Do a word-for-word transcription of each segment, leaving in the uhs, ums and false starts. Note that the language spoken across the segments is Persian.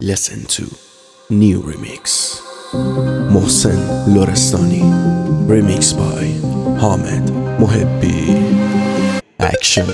Listen to new remix محسن لرستانی remix by حامد محبی action.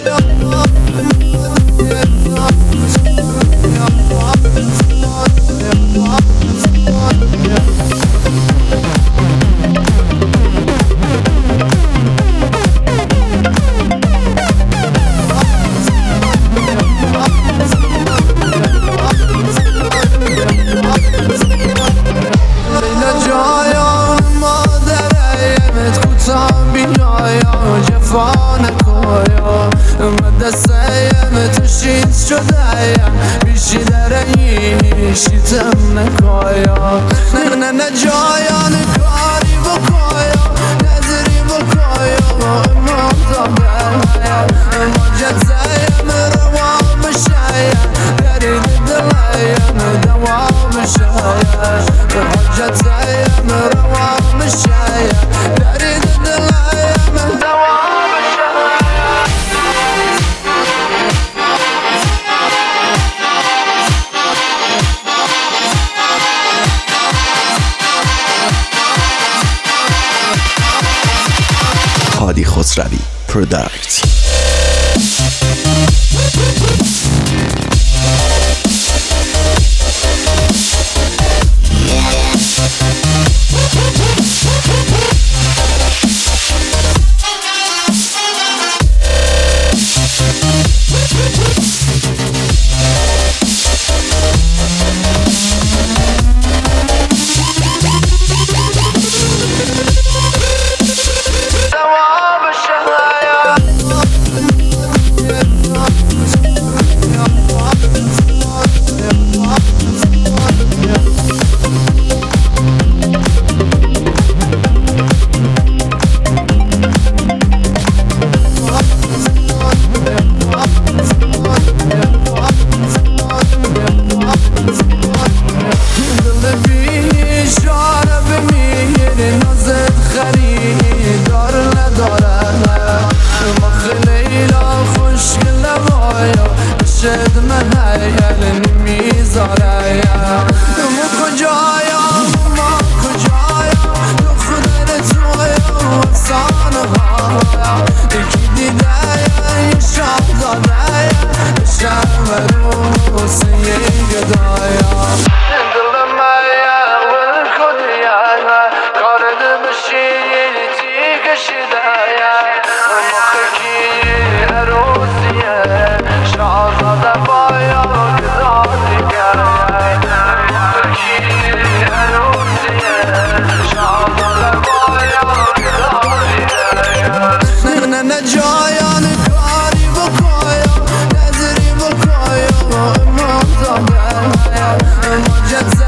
شدایم بیشی درنی شیتم نکایا نه نه جایان کاری بکایا نظری بکایا امام زاگایا ماجد زیم روام شایا درید دلایم دوام شایا ماجد زیم روام شایا درید دلایم دوام شایا. هادی خسروی پروداکت. شد من هیل نمیذاره ما کجایا ما کجایا تو خودت تویا افسانه ها یکی دیده یه شاهزاده شرم روز یه گدایا دل من ول کنیا کارد بشی تی کشیده ما خکی عروسیه شاهزاده بایا گدازی کرد کی عروسیه شاهزاده بایا گدازی کرد نه نه جایان کاری بکایا نظری بکایا امام زاگایا ماجد